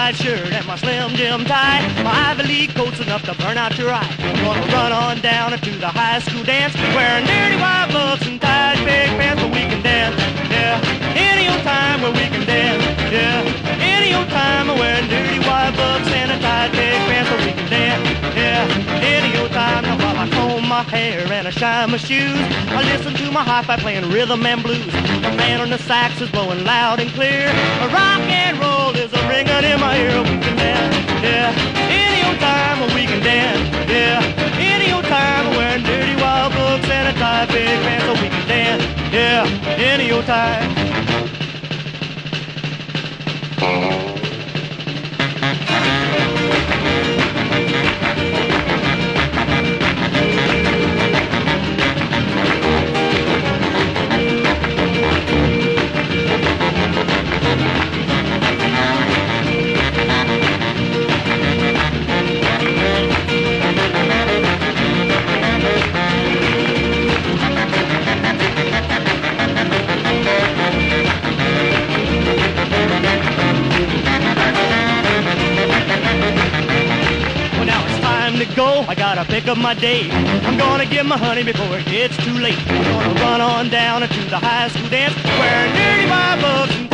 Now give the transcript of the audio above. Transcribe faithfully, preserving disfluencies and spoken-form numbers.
white shirt and my slim Jim tie. My Ivy League coat's enough to burn out your eye. I'm gonna run on down to the high school dance, wearing dirty white boots and tight big pants, but we can dance, yeah. Any old time where we can dance, yeah. Any old time wearing dirty white boots and a tight big pants, but we can dance, yeah. Any old time. Now while I comb my hair and I shine my shoes, I listen to my hi-fi playing rhythm and blues. The man on the sax is blowing loud and clear. A rock and roll is a ringing in my ear. We can dance, yeah. Any old time we can dance, yeah. Any old time wearing dirty wild books and a tight big pants, so we can dance, yeah. Any old time. Go, I gotta pick up my day. I'm gonna get my honey before it gets too late. I'm gonna run on down to the high school dance, wearing dirty white boots